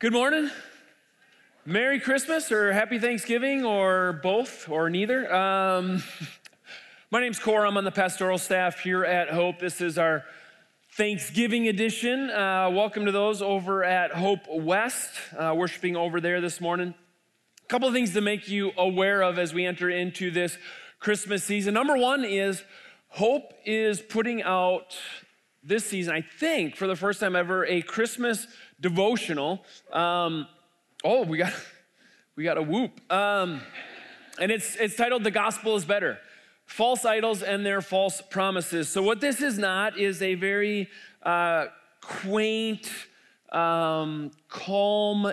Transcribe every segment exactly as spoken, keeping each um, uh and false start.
Good morning. Merry Christmas or Happy Thanksgiving or both or neither. Um, my name's Cor. I'm on the pastoral staff here at Hope. This is our Thanksgiving edition. Uh, welcome to those over at Hope West, uh, worshiping over there this morning. A couple of things to make you aware of as we enter into this Christmas season. Number one is Hope is putting out this season, I think, for the first time ever, a Christmas devotional. Um, oh, we got we got a whoop. Um, and it's it's titled "The Gospel is Better: False Idols and Their False Promises." So what this is not is a very uh, quaint, um, calm,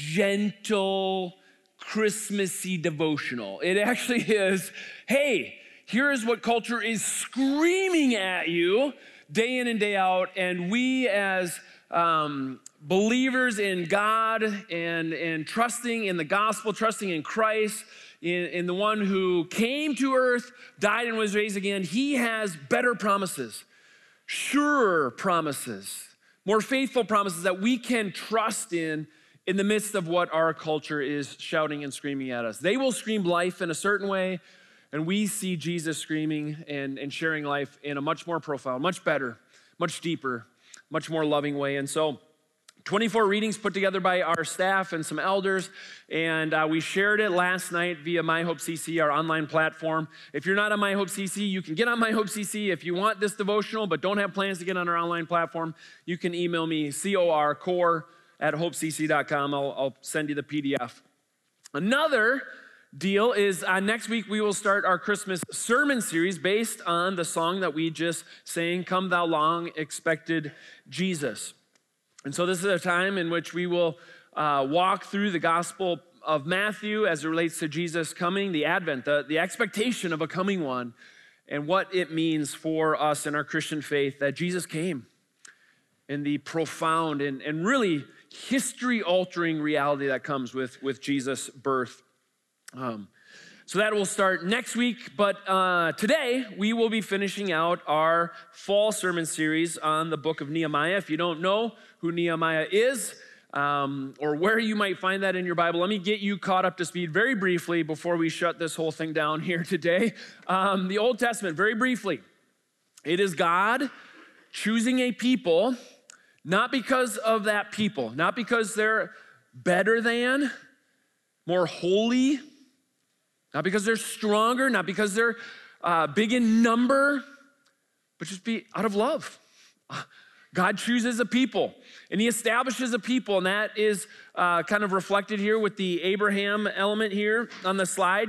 gentle, Christmassy devotional. It actually is, hey, here is what culture is screaming at you day in and day out, and we as um, believers in God and, and trusting in the gospel, trusting in Christ, in, in the one who came to earth, died and was raised again, he has better promises, surer promises, more faithful promises that we can trust in in the midst of what our culture is shouting and screaming at us. They will scream life in a certain way, and we see Jesus screaming and, and sharing life in a much more profound, much better, much deeper, much more loving way. And so twenty-four readings put together by our staff and some elders, and uh, we shared it last night via My Hope C C, our online platform. If you're not on My Hope C C, you can get on My Hope C C. If you want this devotional but don't have plans to get on our online platform, you can email me, C O R, core, at hope c c dot com. I'll, I'll send you the P D F. Another deal is uh, next week we will start our Christmas sermon series based on the song that we just sang, "Come Thou Long Expected Jesus." And so this is a time in which we will uh, walk through the Gospel of Matthew as it relates to Jesus coming, the Advent, the, the expectation of a coming one, and what it means for us in our Christian faith that Jesus came, and the profound and, and really history-altering reality that comes with, with Jesus' birth. Um, so that will start next week, but uh, today we will be finishing out our fall sermon series on the book of Nehemiah. If you don't know who Nehemiah is um, or where you might find that in your Bible, let me get you caught up to speed very briefly before we shut this whole thing down here today. Um, the Old Testament, very briefly, it is God choosing a people, not because of that people, not because they're better than, more holy, not because they're stronger, not because they're uh, big in number, but just be out of love. God chooses a people, and he establishes a people, and that is uh, kind of reflected here with the Abraham element here on the slide.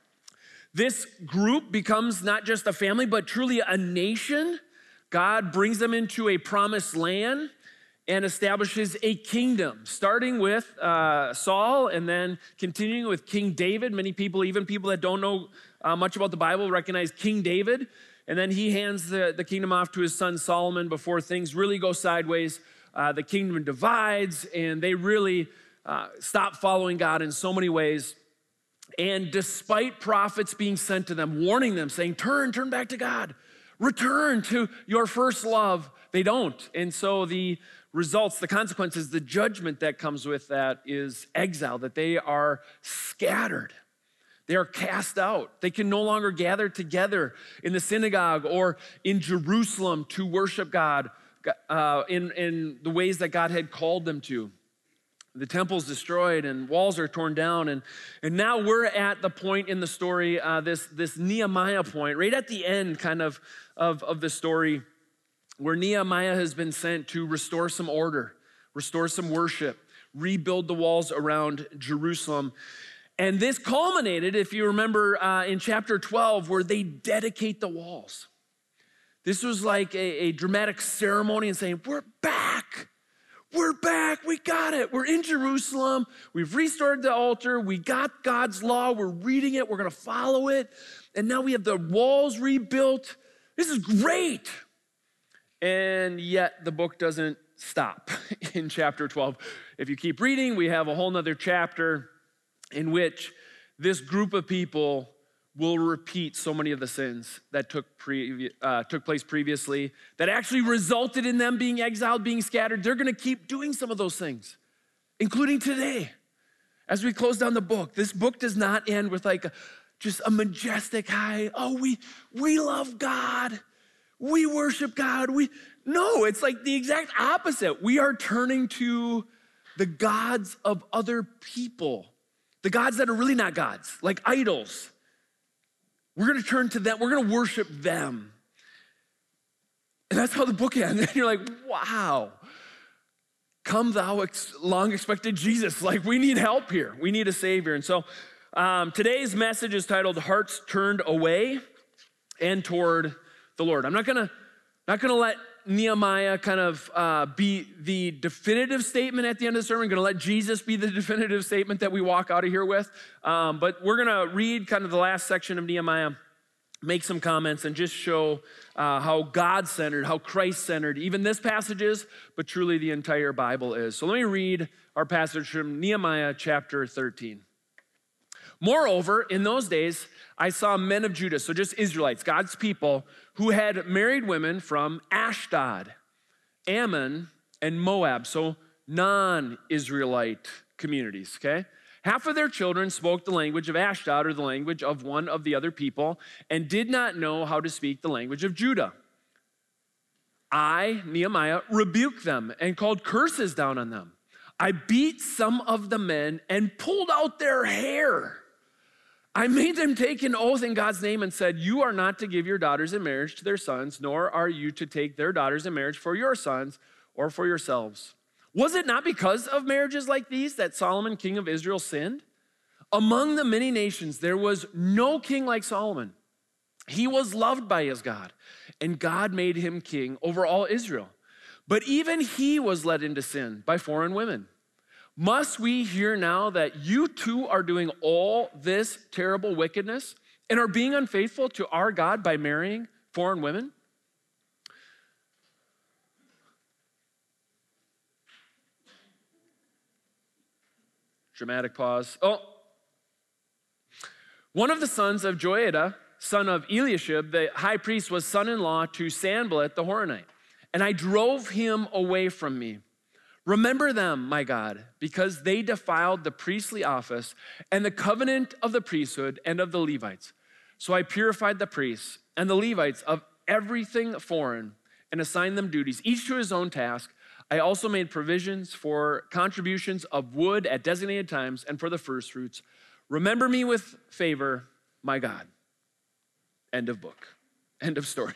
This group becomes not just a family, but truly a nation. God brings them into a promised land and establishes a kingdom, starting with uh, Saul and then continuing with King David. Many people, even people that don't know uh, much about the Bible, recognize King David. And then he hands the, the kingdom off to his son Solomon before things really go sideways. Uh, the kingdom divides, and they really uh, stop following God in so many ways. And despite prophets being sent to them, warning them, saying, turn, turn back to God, return to your first love, they don't. And so the results, the consequences, the judgment that comes with that is exile, that they are scattered. They are cast out. They can no longer gather together in the synagogue or in Jerusalem to worship God uh, in, in the ways that God had called them to. The temple's destroyed and walls are torn down. And, and now we're at the point in the story, uh, this, this Nehemiah point, right at the end kind of, of, of the story, where Nehemiah has been sent to restore some order, restore some worship, rebuild the walls around Jerusalem. And this culminated, if you remember, uh, in chapter twelve, where they dedicate the walls. This was like a, a dramatic ceremony and saying, we're back. We're back. We got it. We're in Jerusalem. We've restored the altar. We got God's law. We're reading it. We're going to follow it. And now we have the walls rebuilt. This is great. And yet the book doesn't stop in chapter twelve. If you keep reading, we have a whole nother chapter in which this group of people will repeat so many of the sins that took, pre- uh, took place previously, that actually resulted in them being exiled, being scattered. They're gonna keep doing some of those things. including today. As we close down the book, this book does not end with like a, just a majestic high. Oh, we we love God. We worship God. We no, it's like the exact opposite. We are turning to the gods of other people, the gods that are really not gods, like idols. We're going to turn to them. We're going to worship them. And that's how the book ends. And you're like, wow. Come thou ex- long expected Jesus. Like, we need help here. We need a savior. And so um, today's message is titled Hearts Turned Away and Toward the Lord. I'm not gonna, not gonna let Nehemiah kind of uh, be the definitive statement at the end of the sermon. I'm gonna let Jesus be the definitive statement that we walk out of here with. Um, but we're gonna read kind of the last section of Nehemiah, make some comments, and just show uh, how God-centered, how Christ-centered even this passage is, but truly the entire Bible is. So let me read our passage from Nehemiah chapter thirteen. Moreover, in those days, I saw men of Judah, so just Israelites, God's people, who had married women from Ashdod, Ammon, and Moab, so non-Israelite communities, okay? Half of their children spoke the language of Ashdod, or the language of one of the other people, and did not know how to speak the language of Judah. I, Nehemiah, rebuked them and called curses down on them. I beat some of the men and pulled out their hair. I made them take an oath in God's name and said, you are not to give your daughters in marriage to their sons, nor are you to take their daughters in marriage for your sons or for yourselves. Was it not because of marriages like these that Solomon, king of Israel, sinned? Among the many nations, there was no king like Solomon. He was loved by his God, and God made him king over all Israel. But even he was led into sin by foreign women. Must we hear now that you too are doing all this terrible wickedness and are being unfaithful to our God by marrying foreign women? Dramatic pause. Oh, one of the sons of Joiada, son of Eliashib, the high priest, was son-in-law to Sanballat the Horonite, and I drove him away from me. Remember them, my God, because they defiled the priestly office and the covenant of the priesthood and of the Levites. So I purified the priests and the Levites of everything foreign and assigned them duties, each to his own task. I also made provisions for contributions of wood at designated times and for the first fruits. Remember me with favor, my God. End of book. End of story.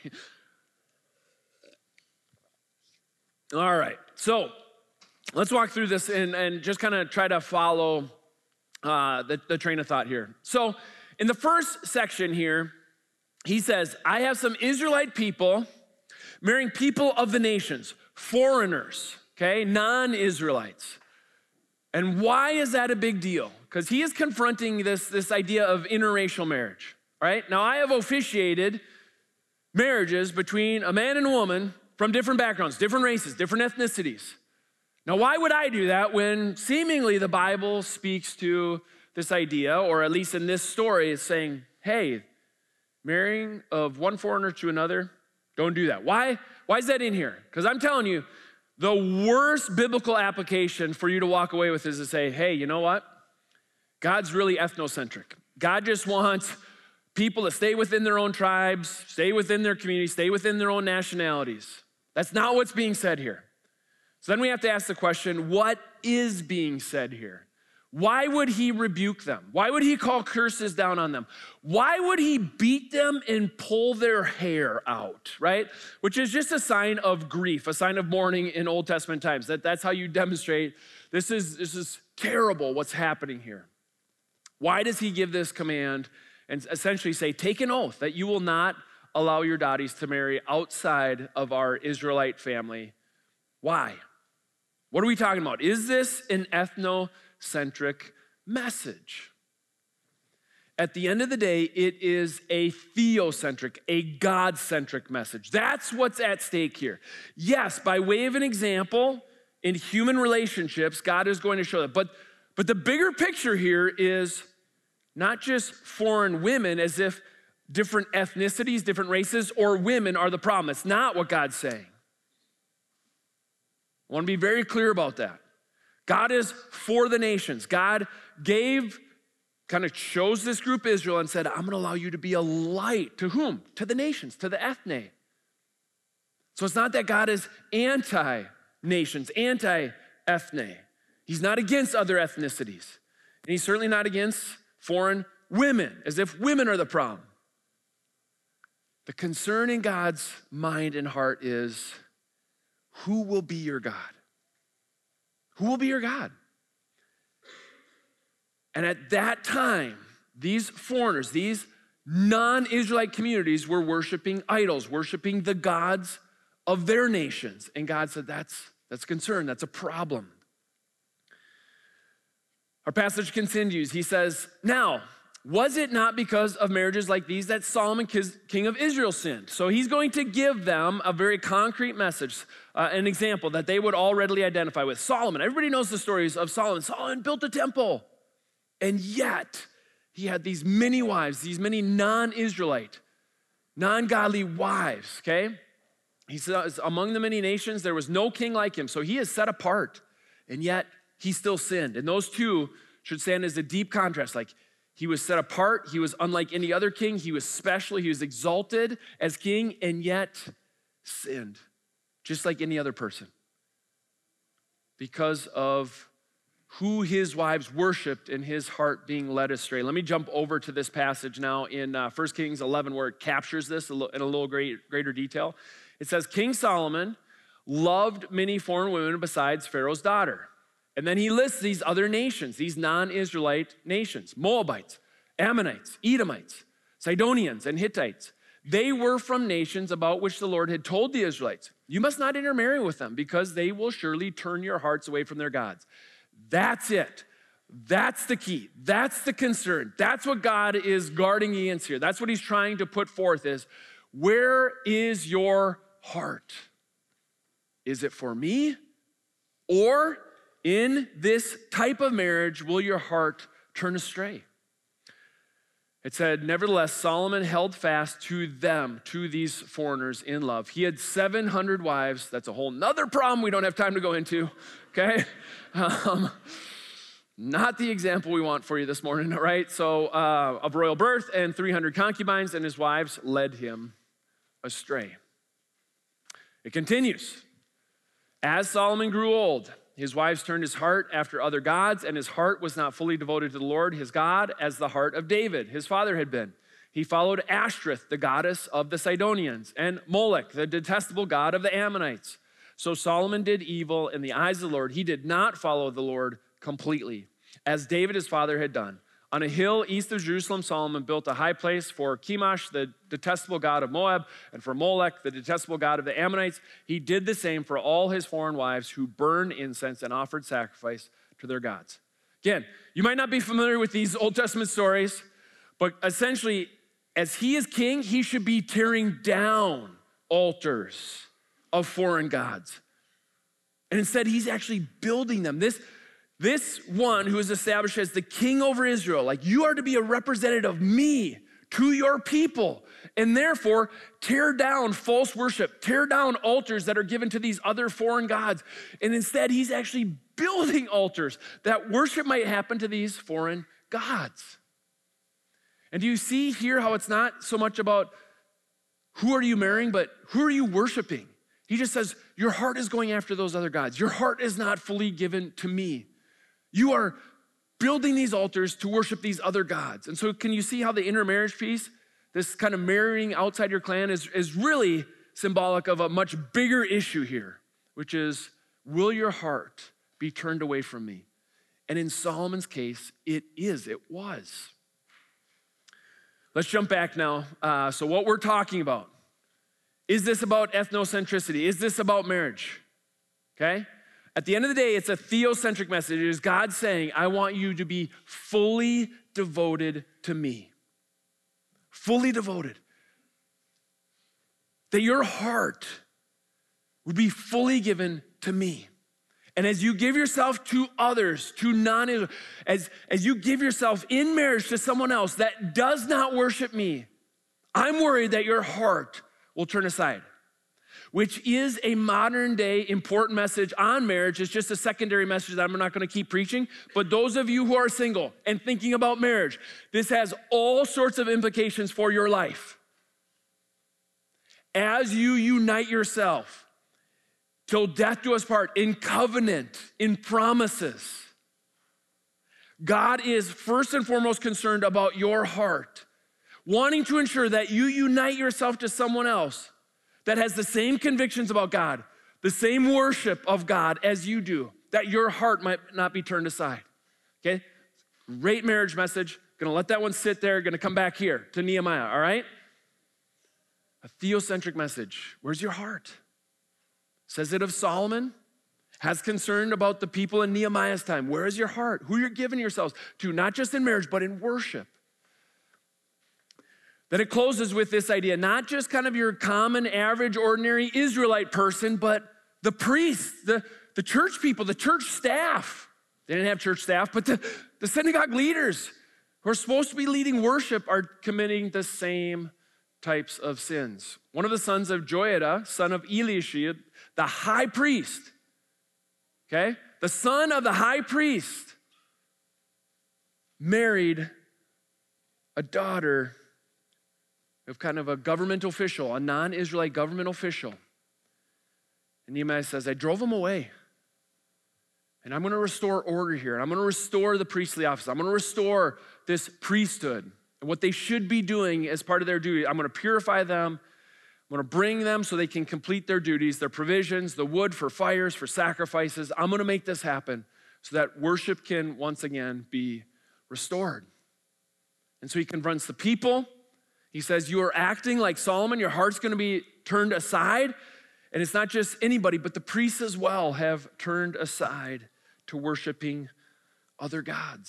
All right, so let's walk through this and, and just kind of try to follow uh, the, the train of thought here. So in the first section here, he says, I have some Israelite people marrying people of the nations, foreigners, okay, non-Israelites. And why is that a big deal? Because he is confronting this, this idea of interracial marriage, right? Now, I have officiated marriages between a man and a woman from different backgrounds, different races, different ethnicities. Now, why would I do that when seemingly the Bible speaks to this idea, or at least in this story, is saying, hey, marrying of one foreigner to another, don't do that. Why? Why is that in here? Because I'm telling you, the worst biblical application for you to walk away with is to say, hey, you know what? God's really ethnocentric. God just wants people to stay within their own tribes, stay within their communities, stay within their own nationalities. That's not what's being said here. So then we have to ask the question, what is being said here? Why would he rebuke them? Why would he call curses down on them? Why would he beat them and pull their hair out, right? Which is just a sign of grief, a sign of mourning in Old Testament times. That, that's how you demonstrate this is, this is terrible what's happening here. Why does he give this command and essentially say, take an oath that you will not allow your daughters to marry outside of our Israelite family? Why? What are we talking about? Is this an ethnocentric message? At the end of the day, it is a theocentric, a God-centric message. That's what's at stake here. Yes, by way of an example, in human relationships, God is going to show that. But, but the bigger picture here is not just foreign women as if different ethnicities, different races, or women are the problem. It's not what God's saying. I want to be very clear about that. God is for the nations. God gave, kind of chose this group Israel and said, I'm going to allow you to be a light. To whom? To the nations, to the ethne. So it's not that God is anti-nations, anti-ethne. He's not against other ethnicities. And he's certainly not against foreign women, as if women are the problem. The concern in God's mind and heart is, who will be your God? Who will be your God? And at that time, these foreigners, these non-Israelite communities were worshiping idols, worshiping the gods of their nations. And God said, that's, that's a concern, that's a problem. Our passage continues. He says, now, was it not because of marriages like these that Solomon, king of Israel, sinned? So he's going to give them a very concrete message, uh, an example that they would all readily identify with. Solomon, everybody knows the stories of Solomon. Solomon built a temple, and yet he had these many wives, these many non-Israelite, non-godly wives, okay? He says, among the many nations, there was no king like him, so he is set apart, and yet he still sinned. And those two should stand as a deep contrast. Like, he was set apart, he was unlike any other king, he was special, he was exalted as king, and yet sinned, just like any other person, because of who his wives worshiped and his heart being led astray. Let me jump over to this passage now in uh, First Kings eleven, where it captures this in a little great, greater detail. It says, King Solomon loved many foreign women besides Pharaoh's daughter. And then he lists these other nations, these non-Israelite nations: Moabites, Ammonites, Edomites, Sidonians, and Hittites. They were from nations about which the Lord had told the Israelites, you must not intermarry with them, because they will surely turn your hearts away from their gods. That's it. That's the key. That's the concern. That's what God is guarding against here. That's what he's trying to put forth is, where is your heart? Is it for me? Or in this type of marriage, will your heart turn astray? It said, nevertheless, Solomon held fast to them, to these foreigners in love. He had seven hundred wives. That's a whole nother problem we don't have time to go into, okay? Um, not the example we want for you this morning, all right? So uh, of royal birth and three hundred concubines, and his wives led him astray. It continues. As Solomon grew old, his wives turned his heart after other gods, and his heart was not fully devoted to the Lord, his God, as the heart of David, his father, had been. He followed Ashtoreth, the goddess of the Sidonians, and Molech, the detestable god of the Ammonites. So Solomon did evil in the eyes of the Lord. He did not follow the Lord completely, as David, his father, had done. On a hill east of Jerusalem, Solomon built a high place for Chemosh, the detestable god of Moab, and for Molech, the detestable god of the Ammonites. He did the same for all his foreign wives who burned incense and offered sacrifice to their gods. Again, you might not be familiar with these Old Testament stories, but essentially, as he is king, he should be tearing down altars of foreign gods. And instead, he's actually building them. This This one who is established as the king over Israel, like, you are to be a representative of me to your people, and therefore tear down false worship, tear down altars that are given to these other foreign gods. And instead, he's actually building altars that worship might happen to these foreign gods. And do you see here how it's not so much about who are you marrying, but who are you worshiping? He just says, your heart is going after those other gods. Your heart is not fully given to me. You are building these altars to worship these other gods. And so can you see how the intermarriage piece, this kind of marrying outside your clan, is, is really symbolic of a much bigger issue here, which is, will your heart be turned away from me? And in Solomon's case, it is, it was. Let's jump back now. Uh, so what we're talking about, is this about ethnocentricity? Is this about marriage? Okay? At the end of the day, it's a theocentric message. It is God saying, I want you to be fully devoted to me. Fully devoted. That your heart would be fully given to me. And as you give yourself to others, to non, as, as you give yourself in marriage to someone else that does not worship me, I'm worried that your heart will turn aside. which is a modern day important message on marriage. It's just a secondary message that I'm not going to keep preaching. But those of you who are single and thinking about marriage, this has all sorts of implications for your life. As you unite yourself till death do us part, in covenant, in promises, God is first and foremost concerned about your heart, wanting to ensure that you unite yourself to someone else that has the same convictions about God, the same worship of God as you do, that your heart might not be turned aside, okay? Great marriage message. Gonna let that one sit there, gonna come back here to Nehemiah, all right? A theocentric message. Where's your heart? Says it of Solomon, has concern about the people in Nehemiah's time. Where is your heart? Who you're giving yourselves to, not just in marriage, but in worship. Then it closes with this idea, not just kind of your common, average, ordinary Israelite person, but the priests, the, the church people, the church staff. They didn't have church staff, but the, the synagogue leaders who are supposed to be leading worship are committing the same types of sins. One of the sons of Joiada, son of Eliashib, the high priest, okay? The son of the high priest married a daughter of kind of a government official, a non-Israelite government official. And Nehemiah says, I drove him away. And I'm gonna restore order here. And I'm gonna restore the priestly office. I'm gonna restore this priesthood and what they should be doing as part of their duty. I'm gonna purify them. I'm gonna bring them so they can complete their duties, their provisions, the wood for fires, for sacrifices. I'm gonna make this happen so that worship can once again be restored. And so he confronts the people. He says, you are acting like Solomon. Your heart's gonna be turned aside. And it's not just anybody, but the priests as well have turned aside to worshiping other gods.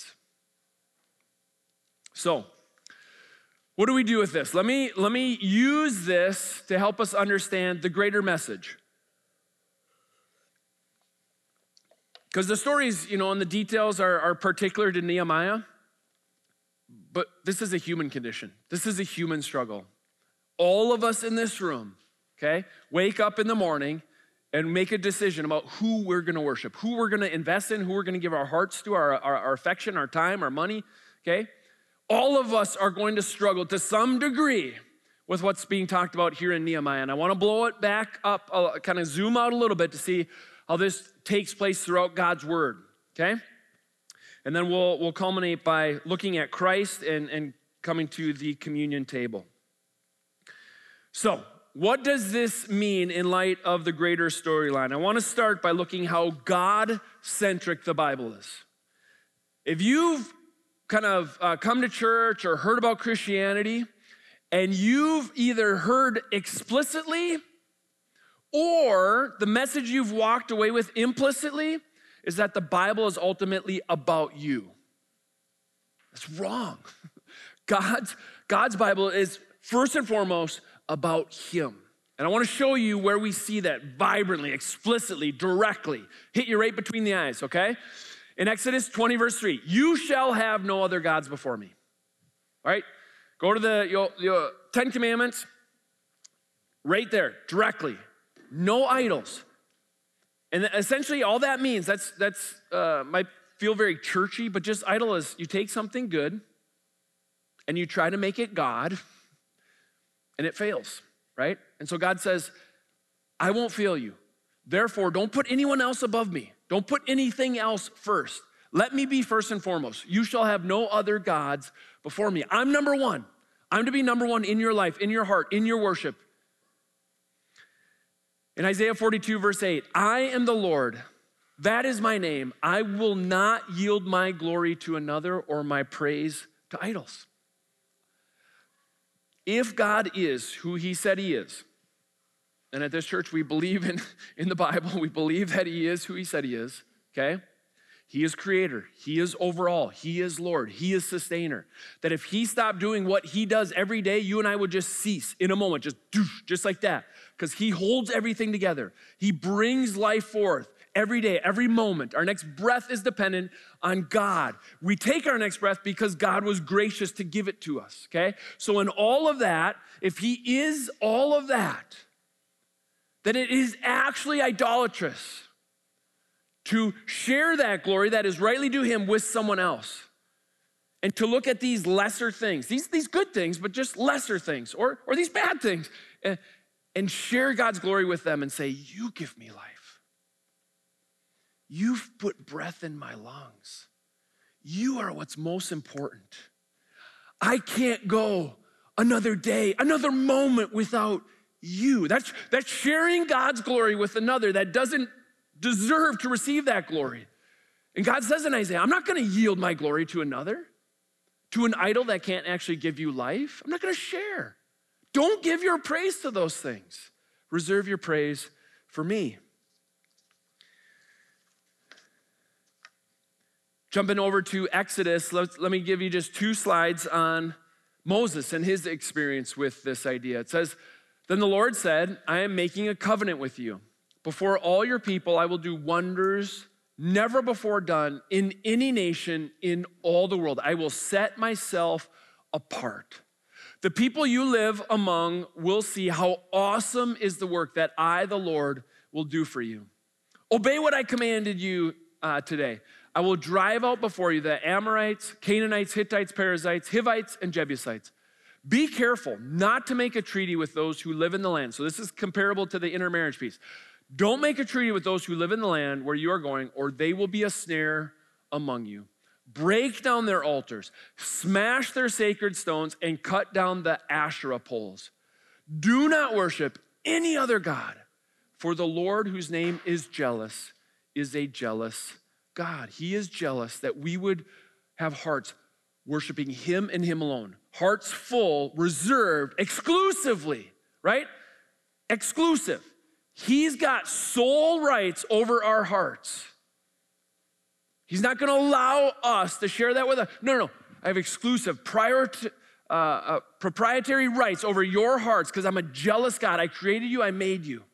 So, what do we do with this? Let me, let me use this to help us understand the greater message. Because the stories, you know, and the details are, are particular to Nehemiah. But this is a human condition. This is a human struggle. All of us in this room, okay, wake up in the morning and make a decision about who we're gonna worship, who we're gonna invest in, who we're gonna give our hearts to, our, our, our affection, our time, our money, okay? All of us are going to struggle to some degree with what's being talked about here in Nehemiah. And I wanna blow it back up, uh, kind of zoom out a little bit to see how this takes place throughout God's word, okay? And then we'll, we'll culminate by looking at Christ and, and coming to the communion table. So, what does this mean in light of the greater storyline? I want to start by looking how God-centric the Bible is. If you've kind of uh, come to church or heard about Christianity, and you've either heard explicitly or the message you've walked away with implicitly is that the Bible is ultimately about you. That's wrong. God's, God's Bible is first and foremost about him. And I want to show you where we see that vibrantly, explicitly, directly. Hit you right between the eyes, okay? In Exodus twenty, verse three, you shall have no other gods before me. All right? Go to the your, your Ten Commandments, right there, directly. No idols. And essentially all that means, that's, that's uh, might feel very churchy, but just idol is you take something good and you try to make it God, and it fails, right? And so God says, I won't fail you. Therefore, don't put anyone else above me. Don't put anything else first. Let me be first and foremost. You shall have no other gods before me. I'm number one. I'm to be number one in your life, in your heart, in your worship. In Isaiah forty-two, verse eight, I am the Lord. That is my name. I will not yield my glory to another or my praise to idols. If God is who he said he is, and at this church we believe in, in the Bible, we believe that he is who he said he is, okay? He is creator, he is overall, he is Lord, he is sustainer. That if he stopped doing what he does every day, you and I would just cease in a moment, just, just like that. Because he holds everything together. He brings life forth every day, every moment. Our next breath is dependent on God. We take our next breath because God was gracious to give it to us, okay? So in all of that, if he is all of that, then it is actually idolatrous to share that glory that is rightly due him with someone else. And to look at these lesser things, these, these good things, but just lesser things, or, or these bad things, and, and share God's glory with them and say, you give me life. You've put breath in my lungs. You are what's most important. I can't go another day, another moment without you. That's, that's sharing God's glory with another that doesn't deserve to receive that glory. And God says in Isaiah, I'm not gonna yield my glory to another, to an idol that can't actually give you life. I'm not gonna share. Don't give your praise to those things. Reserve your praise for me. Jumping over to Exodus, let, let me give you just two slides on Moses and his experience with this idea. It says, then the Lord said, I am making a covenant with you. Before all your people, I will do wonders never before done in any nation in all the world. I will set myself apart. The people you live among will see how awesome is the work that I, the Lord, will do for you. Obey what I commanded you uh, today. I will drive out before you the Amorites, Canaanites, Hittites, Perizzites, Hivites, and Jebusites. Be careful not to make a treaty with those who live in the land. So this is comparable to the intermarriage piece. Don't make a treaty with those who live in the land where you are going, or they will be a snare among you. Break down their altars, smash their sacred stones, and cut down the Asherah poles. Do not worship any other God, for the Lord, whose name is jealous, is a jealous God. He is jealous that we would have hearts worshiping him and him alone. Hearts full, reserved, exclusively, right? Exclusive. He's got sole rights over our hearts. He's not gonna allow us to share that with us. No, no, no. I have exclusive, prior to, uh, uh, proprietary rights over your hearts because I'm a jealous God. I created you, I made you.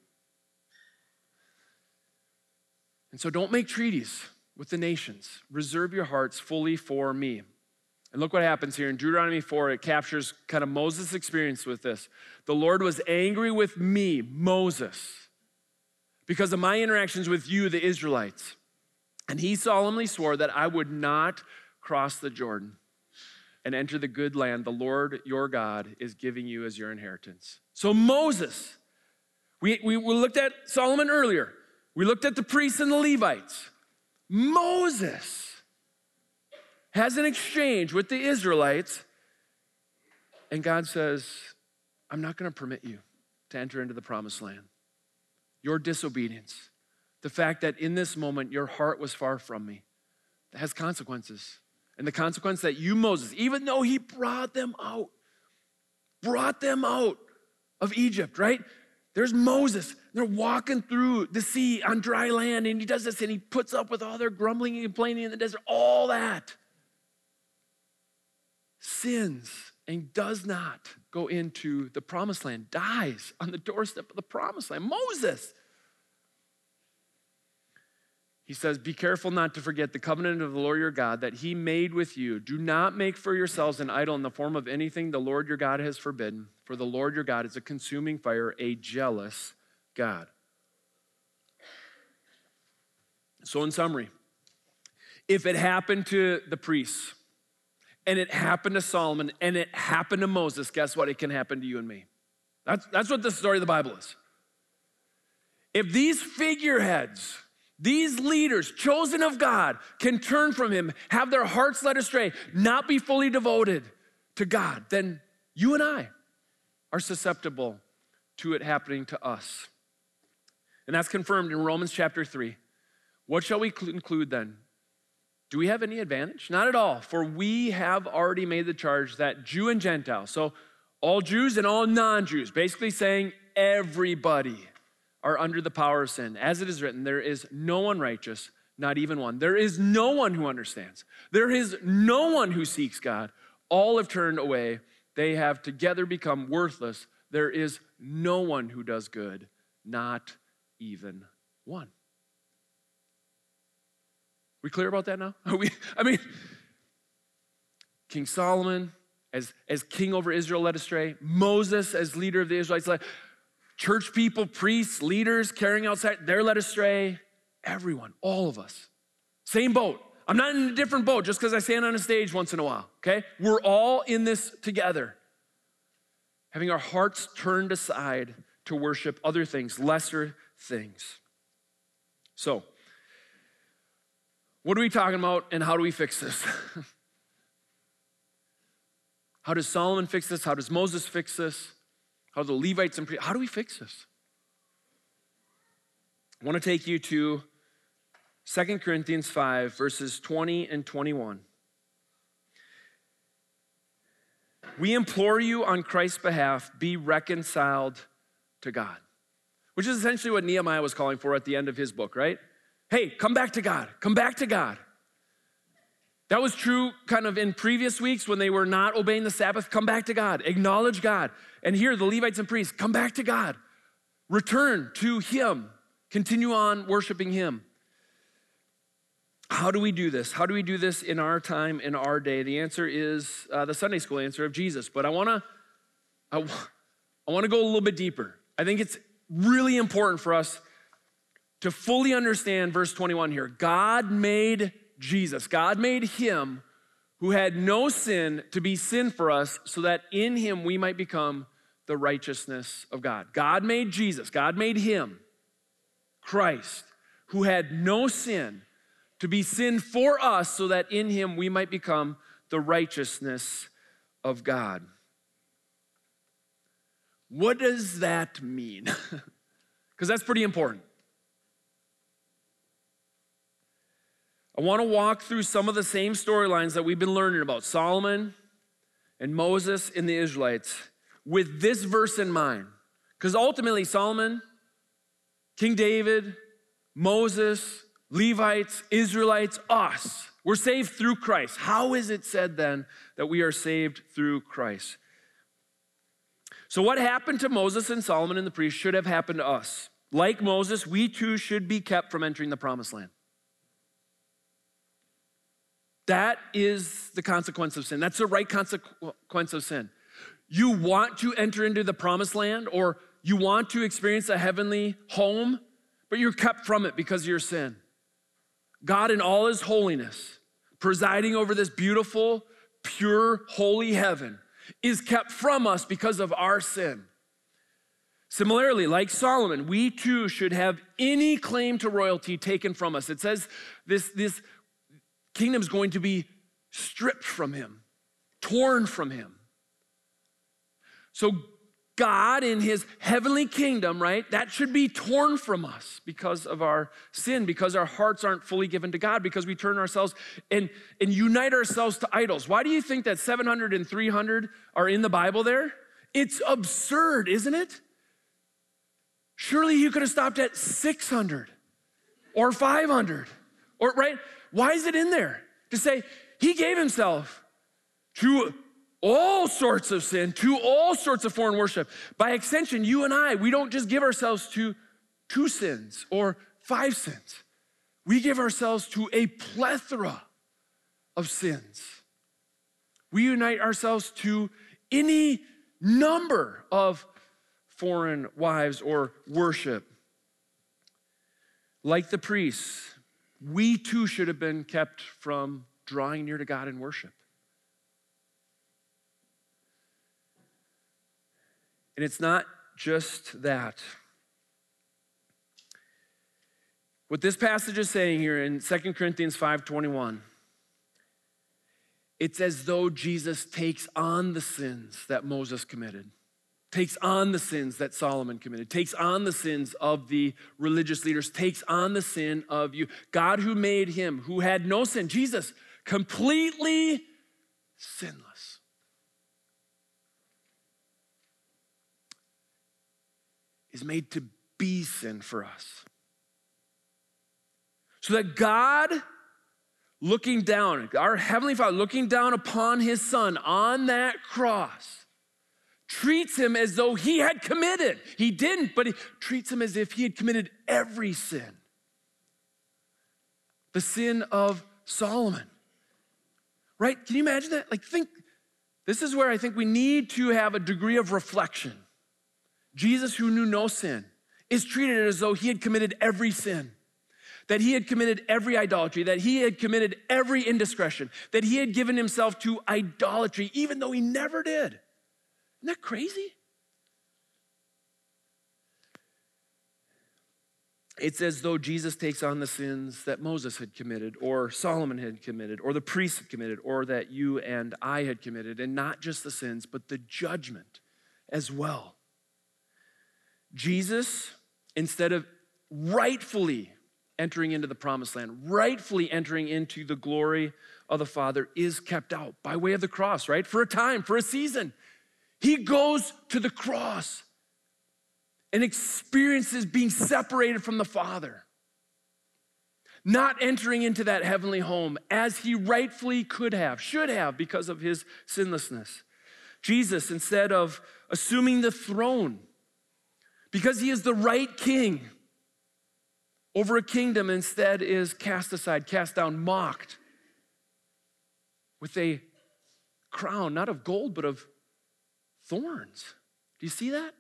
And so don't make treaties with the nations. Reserve your hearts fully for me. And look what happens here in Deuteronomy four. It captures kind of Moses' experience with this. The Lord was angry with me, Moses, because of my interactions with you, the Israelites. And he solemnly swore that I would not cross the Jordan and enter the good land the Lord your God is giving you as your inheritance. So Moses, we, we, we looked at Solomon earlier. We looked at the priests and the Levites. Moses has an exchange with the Israelites, and God says, I'm not gonna permit you to enter into the promised land. Your disobedience, the fact that in this moment your heart was far from me, that has consequences. And the consequence that you, Moses, even though he brought them out, brought them out of Egypt, right? There's Moses. They're walking through the sea on dry land, and he does this, and he puts up with all their grumbling and complaining in the desert, all that. Sins and does not go into the promised land, dies on the doorstep of the promised land. Moses. He says, be careful not to forget the covenant of the Lord your God that he made with you. Do not make for yourselves an idol in the form of anything the Lord your God has forbidden. For the Lord your God is a consuming fire, a jealous God. So in summary, if it happened to the priests, and it happened to Solomon, and it happened to Moses, guess what? It can happen to you and me. That's, that's what the story of the Bible is. If these figureheads, these leaders chosen of God can turn from him, have their hearts led astray, not be fully devoted to God, then you and I are susceptible to it happening to us. And that's confirmed in Romans chapter three. What shall we conclude then? Do we have any advantage? Not at all, for we have already made the charge that Jew and Gentile, so all Jews and all non-Jews, basically saying everybody are under the power of sin. As it is written, there is no one righteous, not even one. There is no one who understands. There is no one who seeks God. All have turned away. They have together become worthless. There is no one who does good, not even one. We clear about that now? Are we, I mean, King Solomon as, as king over Israel led astray, Moses as leader of the Israelites led, church people, priests, leaders carrying outside, they're led astray. Everyone, all of us, same boat. I'm not in a different boat just because I stand on a stage once in a while, okay? We're all in this together, having our hearts turned aside to worship other things, lesser things. So, what are we talking about and how do we fix this? How does Solomon fix this? How does Moses fix this? How do the Levites and priests, how do we fix this? I want to take you to Second Corinthians five, verses twenty and twenty-one. We implore you on Christ's behalf, be reconciled to God. Which is essentially what Nehemiah was calling for at the end of his book, right? Hey, come back to God, come back to God. That was true kind of in previous weeks when they were not obeying the Sabbath. Come back to God, acknowledge God. And here, the Levites and priests, come back to God. Return to Him, continue on worshiping Him. How do we do this? How do we do this in our time, in our day? The answer is uh, the Sunday school answer of Jesus. But I wanna, I, I wanna go a little bit deeper. I think it's really important for us to fully understand verse twenty-one here. God made Jesus, God made Him who had no sin to be sin for us so that in Him we might become the righteousness of God. God made Jesus, God made Him, Christ, who had no sin to be sin for us so that in Him we might become the righteousness of God. What does that mean? Because that's pretty important. I want to walk through some of the same storylines that we've been learning about Solomon and Moses and the Israelites with this verse in mind. Because ultimately, Solomon, King David, Moses, Levites, Israelites, us, we're saved through Christ. How is it said then that we are saved through Christ? So what happened to Moses and Solomon and the priests should have happened to us. Like Moses, we too should be kept from entering the promised land. That is the consequence of sin. That's the right consequence of sin. You want to enter into the promised land or you want to experience a heavenly home, but you're kept from it because of your sin. God in all His holiness, presiding over this beautiful, pure, holy heaven, is kept from us because of our sin. Similarly, like Solomon, we too should have any claim to royalty taken from us. It says this, this kingdom is going to be stripped from him, torn from him. So God in His heavenly kingdom, right, that should be torn from us because of our sin, because our hearts aren't fully given to God, because we turn ourselves and, and unite ourselves to idols. Why do you think that seven hundred and three hundred are in the Bible there? It's absurd, isn't it? Surely you could have stopped at six hundred or five hundred, or right? Why is it in there? To say He gave Himself to all sorts of sin, to all sorts of foreign worship. By extension, you and I, we don't just give ourselves to two sins or five sins. We give ourselves to a plethora of sins. We unite ourselves to any number of foreign wives or worship. Like the priests, we too should have been kept from drawing near to God in worship. And it's not just that. What this passage is saying here in Second Corinthians five twenty-one, it's as though Jesus takes on the sins that Moses committed, takes on the sins that Solomon committed, takes on the sins of the religious leaders, takes on the sin of you. God who made Him, who had no sin, Jesus, completely sinless, is made to be sin for us. So that God, looking down, our Heavenly Father, looking down upon His Son on that cross, treats Him as though He had committed. He didn't, but He treats Him as if He had committed every sin. The sin of Solomon. Right? Can you imagine that? Like, think, this is where I think we need to have a degree of reflection. Jesus, who knew no sin, is treated as though he had committed every sin, that he had committed every idolatry, that he had committed every indiscretion, that he had given himself to idolatry, even though he never did. Isn't that crazy? It's as though Jesus takes on the sins that Moses had committed, or Solomon had committed, or the priests had committed, or that you and I had committed, and not just the sins, but the judgment as well. Jesus, instead of rightfully entering into the promised land, rightfully entering into the glory of the Father, is kept out by way of the cross, right? For a time, for a season. He goes to the cross and experiences being separated from the Father, not entering into that heavenly home as he rightfully could have, should have, because of his sinlessness. Jesus, instead of assuming the throne, because he is the right king over a kingdom, instead is cast aside, cast down, mocked with a crown, not of gold, but of thorns. Do you see that?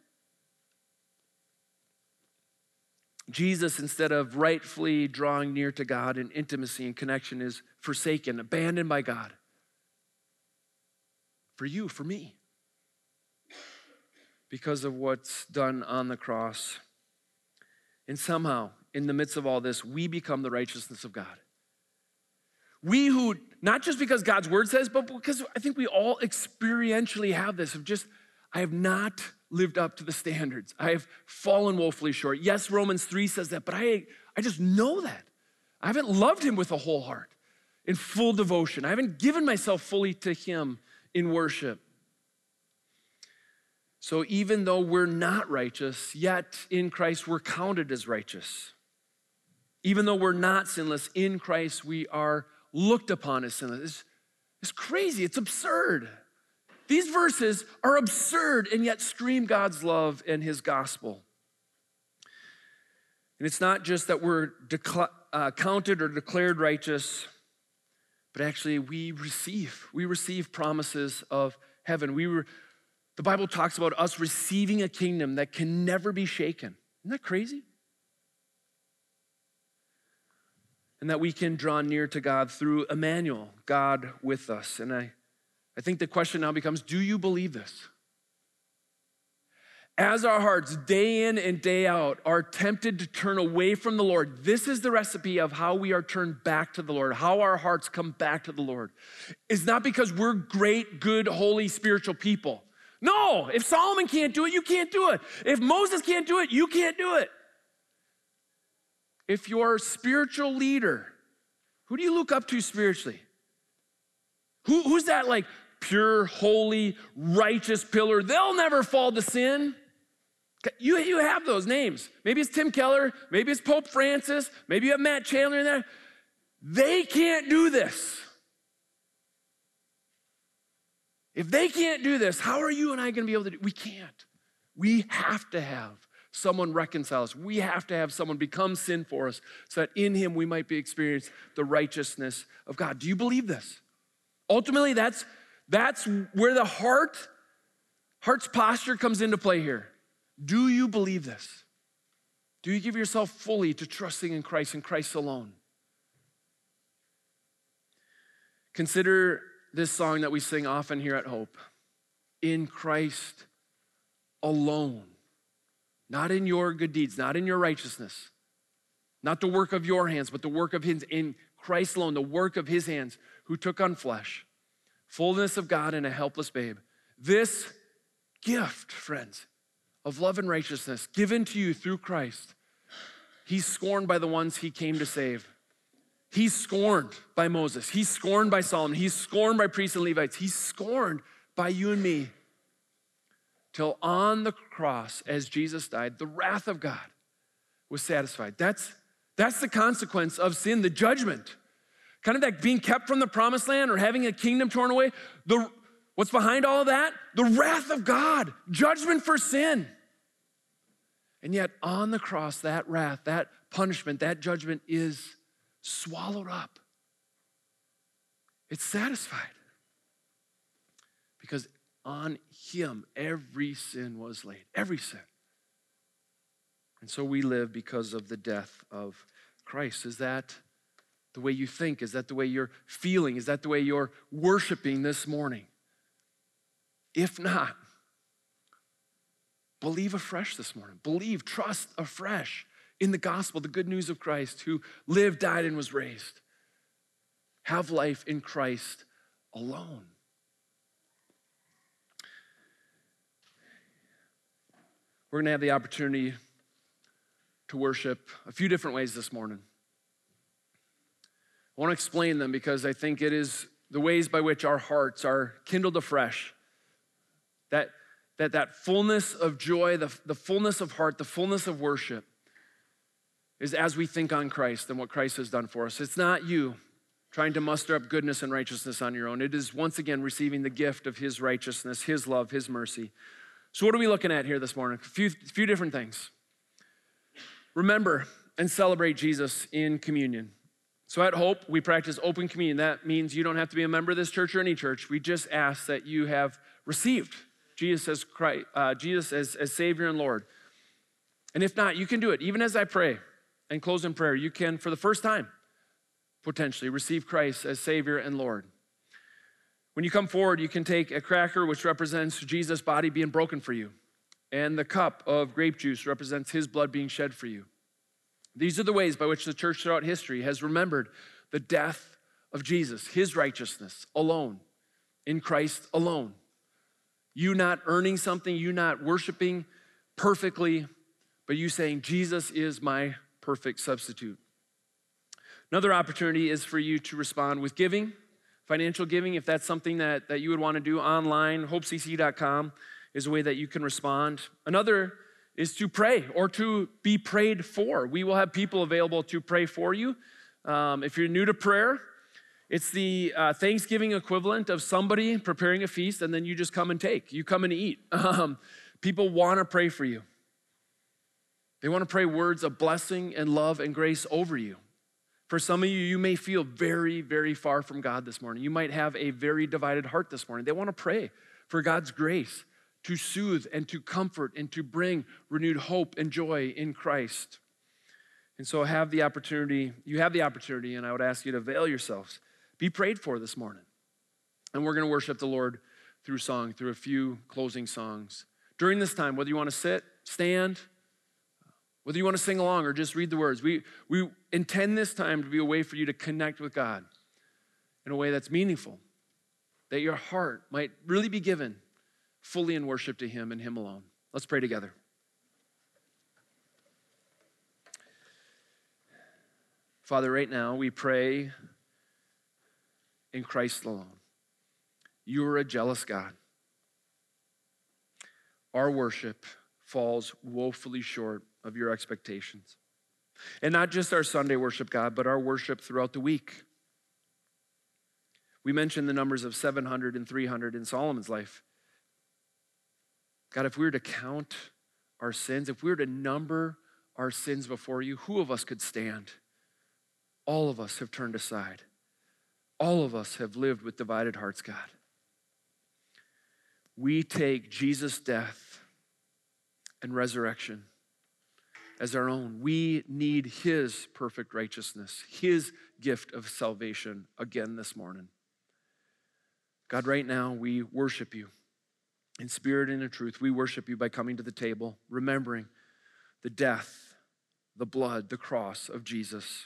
Jesus, instead of rightfully drawing near to God in intimacy and connection, is forsaken, abandoned by God. For you, for me. Because of what's done on the cross. And somehow, in the midst of all this, we become the righteousness of God. We who, not just because God's word says, but because I think we all experientially have this of just, I have not lived up to the standards. I have fallen woefully short. Yes, Romans three says that, but I, I just know that. I haven't loved him with a whole heart, in full devotion. I haven't given myself fully to him in worship. So even though we're not righteous, yet in Christ we're counted as righteous. Even though we're not sinless, in Christ we are looked upon as sinless. It's, it's crazy, it's absurd. These verses are absurd and yet scream God's love and his gospel. And it's not just that we're decla- uh, counted or declared righteous, but actually we receive. We receive promises of heaven. We were, the Bible talks about us receiving a kingdom that can never be shaken. Isn't that crazy? And that we can draw near to God through Emmanuel, God with us. And I I think the question now becomes, do you believe this? As our hearts day in and day out are tempted to turn away from the Lord, this is the recipe of how we are turned back to the Lord, how our hearts come back to the Lord. It's not because we're great, good, holy, spiritual people. No, if Solomon can't do it, you can't do it. If Moses can't do it, you can't do it. If your spiritual leader, who do you look up to spiritually? Who, who's that like pure, holy, righteous pillar? They'll never fall to sin. You, you have those names. Maybe it's Tim Keller. Maybe it's Pope Francis. Maybe you have Matt Chandler in there. They can't do this. If they can't do this, how are you and I going to be able to do it? We can't. We have to have someone reconcile us. We have to have someone become sin for us so that in him we might be experience the righteousness of God. Do you believe this? Ultimately, that's, that's where the heart, heart's posture comes into play here. Do you believe this? Do you give yourself fully to trusting in Christ and Christ alone? Consider this song that we sing often here at Hope. In Christ alone. Not in your good deeds, not in your righteousness. Not the work of your hands, but the work of his, in Christ alone, the work of his hands, who took on flesh, fullness of God and a helpless babe. This gift, friends, of love and righteousness given to you through Christ, he's scorned by the ones he came to save. He's scorned by Moses. He's scorned by Solomon. He's scorned by priests and Levites. He's scorned by you and me. Till on the cross, as Jesus died, the wrath of God was satisfied. That's, that's the consequence of sin, the judgment. Kind of that being kept from the promised land or having a kingdom torn away. The, what's behind all of that? The wrath of God, judgment for sin. And yet on the cross, that wrath, that punishment, that judgment is swallowed up. It's satisfied. Because on him, every sin was laid. Every sin. And so we live because of the death of Christ. Is that the way you think? Is that the way you're feeling? Is that the way you're worshiping this morning? If not, believe afresh this morning. Believe, trust afresh in the gospel, the good news of Christ, who lived, died, and was raised. Have life in Christ alone. We're going to have the opportunity to worship a few different ways this morning. I want to explain them because I think it is the ways by which our hearts are kindled afresh. That, that, that fullness of joy, the, the fullness of heart, the fullness of worship is as we think on Christ and what Christ has done for us. It's not you trying to muster up goodness and righteousness on your own. It is once again receiving the gift of his righteousness, his love, his mercy. So what are we looking at here this morning? A few, few different things. Remember and celebrate Jesus in communion. So at Hope, we practice open communion. That means you don't have to be a member of this church or any church. We just ask that you have received Jesus as Christ, uh, Jesus as, as Savior and Lord. And if not, you can do it. Even as I pray and close in prayer, you can, for the first time, potentially receive Christ as Savior and Lord. When you come forward, you can take a cracker, which represents Jesus' body being broken for you, and the cup of grape juice represents his blood being shed for you. These are the ways by which the church throughout history has remembered the death of Jesus, his righteousness alone, in Christ alone. You not earning something, you not worshiping perfectly, but you saying, Jesus is my perfect substitute. Another opportunity is for you to respond with giving, financial giving, if that's something that, that you would want to do online. hope c c dot com is a way that you can respond. Another is to pray or to be prayed for. We will have people available to pray for you. Um, if you're new to prayer, it's the uh, Thanksgiving equivalent of somebody preparing a feast and then you just come and take. You come and eat. Um, people want to pray for you. They want to pray words of blessing and love and grace over you. For some of you, you may feel very, very far from God this morning. You might have a very divided heart this morning. They want to pray for God's grace to soothe and to comfort and to bring renewed hope and joy in Christ. And so have the opportunity, you have the opportunity, and I would ask you to avail yourselves. Be prayed for this morning. And we're going to worship the Lord through song, through a few closing songs. During this time, whether you want to sit, stand, whether you want to sing along or just read the words, we, we intend this time to be a way for you to connect with God in a way that's meaningful, that your heart might really be given fully in worship to him and him alone. Let's pray together. Father, right now we pray in Christ alone. You are a jealous God. Our worship falls woefully short of your expectations. And not just our Sunday worship, God, but our worship throughout the week. We mentioned the numbers of seven hundred and three hundred in Solomon's life. God, if we were to count our sins, if we were to number our sins before you, who of us could stand? All of us have turned aside. All of us have lived with divided hearts, God. We take Jesus' death and resurrection as our own. We need his perfect righteousness, his gift of salvation again this morning. God, right now we worship you in spirit and in truth. We worship you by coming to the table, remembering the death, the blood, the cross of Jesus.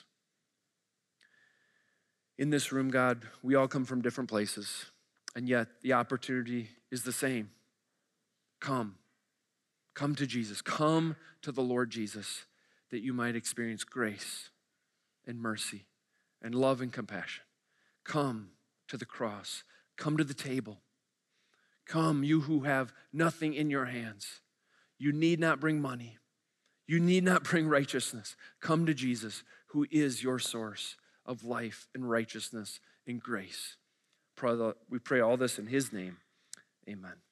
In this room, God, we all come from different places, and yet the opportunity is the same. Come. Come to Jesus. Come to the Lord Jesus, that you might experience grace and mercy and love and compassion. Come to the cross. Come to the table. Come, you who have nothing in your hands. You need not bring money. You need not bring righteousness. Come to Jesus, who is your source of life and righteousness and grace. We pray all this in his name. Amen.